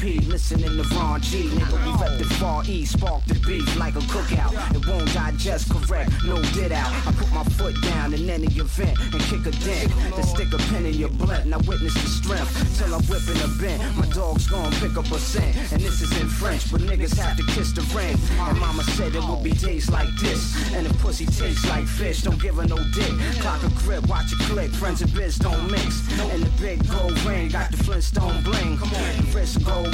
P, listening to Ron G. Nigga, we rep the Far East, spark the beef like a cookout. It won't digest correct, no did out. I put my foot down in any event and kick a dent. Then stick a pin in your blunt and I witness the strength till I'm whipping a bent. My dog's gonna pick up a scent, and this is in French, but niggas have to kiss the ring. And mama said it would be days like this, and the pussy tastes like fish. Don't give her no dick. Clock a grip, watch it click. Friends and biz don't mix. And the big gold ring got the Flintstone bling. The wrist gold.